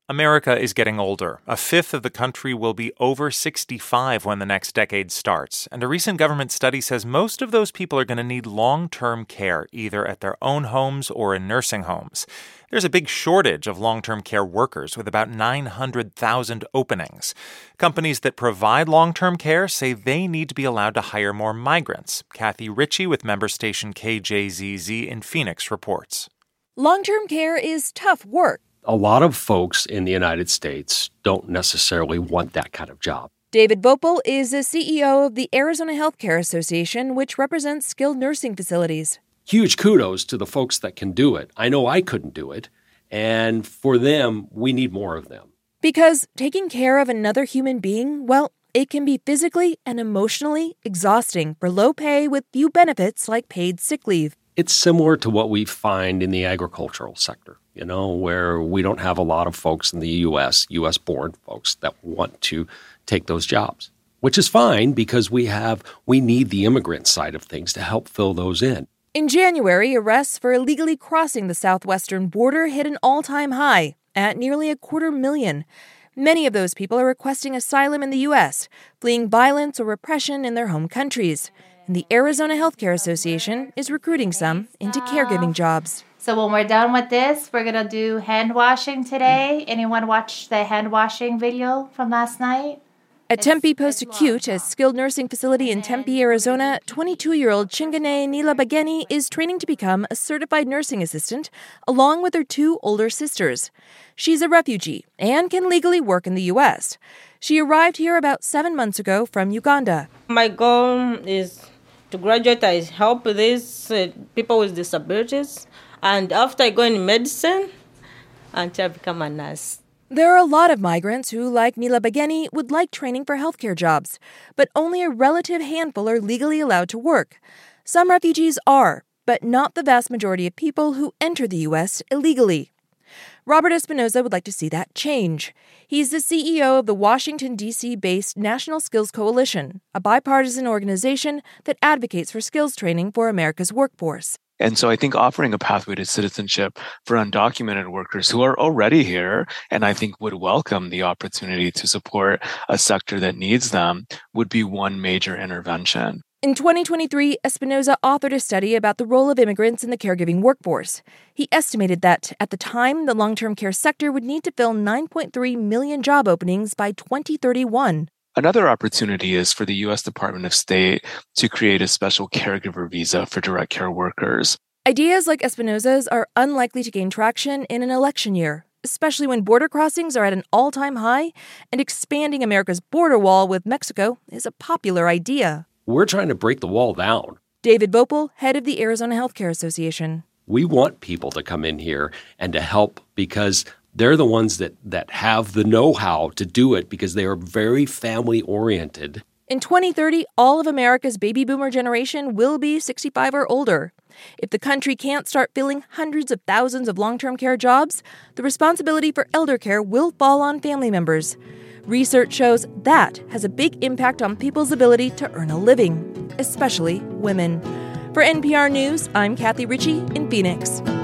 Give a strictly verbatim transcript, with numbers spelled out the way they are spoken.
America is getting older. A fifth of the country will be over sixty-five when the next decade starts. And a recent government study says most of those people are going to need long-term care, either at their own homes or in nursing homes. There's a big shortage of long-term care workers with about nine hundred thousand openings. Companies that provide long-term care say they need to be allowed to hire more migrants. Kathy Ritchie with member station K J Z Z in Phoenix reports. Long-term care is tough work. A lot of folks in the United States don't necessarily want that kind of job. David Vopel is the C E O of the Arizona Healthcare Association, which represents skilled nursing facilities. Huge kudos to the folks that can do it. I know I couldn't do it. And for them, we need more of them. Because taking care of another human being, well, it can be physically and emotionally exhausting for low pay with few benefits like paid sick leave. It's similar to what we find in the agricultural sector, you know, where we don't have a lot of folks in the U S, U S-born folks that want to take those jobs, which is fine because we have we need the immigrant side of things to help fill those in. In January, arrests for illegally crossing the southwestern border hit an all-time high at nearly a quarter million. Many of those people are requesting asylum in the U S, fleeing violence or repression in their home countries. And the Arizona Healthcare Association is recruiting some into caregiving jobs. So when we're done with this, we're going to do hand washing today. Anyone watch the hand washing video from last night? At Tempe Post-Acute, a skilled nursing facility in Tempe, Arizona, twenty-two-year-old Chingane Nilabageni is training to become a certified nursing assistant, along with her two older sisters. She's a refugee and can legally work in the U S. She arrived here about seven months ago from Uganda. My goal is to graduate, I help these uh, people with disabilities. And after I go in medicine, until I become a nurse. There are a lot of migrants who, like Nilabageni, would like training for healthcare jobs, but only a relative handful are legally allowed to work. Some refugees are, but not the vast majority of people who enter the U S illegally. Robert Espinoza would like to see that change. He's the C E O of the Washington, D C-based National Skills Coalition, a bipartisan organization that advocates for skills training for America's workforce. And so I think offering a pathway to citizenship for undocumented workers who are already here and I think would welcome the opportunity to support a sector that needs them would be one major intervention. In twenty twenty-three, Espinoza authored a study about the role of immigrants in the caregiving workforce. He estimated that, at the time, the long-term care sector would need to fill nine point three million job openings by twenty thirty-one. Another opportunity is for the U S Department of State to create a special caregiver visa for direct care workers. Ideas like Espinoza's are unlikely to gain traction in an election year, especially when border crossings are at an all-time high and expanding America's border wall with Mexico is a popular idea. We're trying to break the wall down. David Vopel, head of the Arizona Healthcare Association. We want people to come in here and to help because they're the ones that, that have the know-how to do it because they are very family-oriented. In twenty thirty, all of America's baby boomer generation will be sixty-five or older. If the country can't start filling hundreds of thousands of long-term care jobs, the responsibility for elder care will fall on family members. Research shows that has a big impact on people's ability to earn a living, especially women. For N P R News, I'm Kathy Ritchie in Phoenix.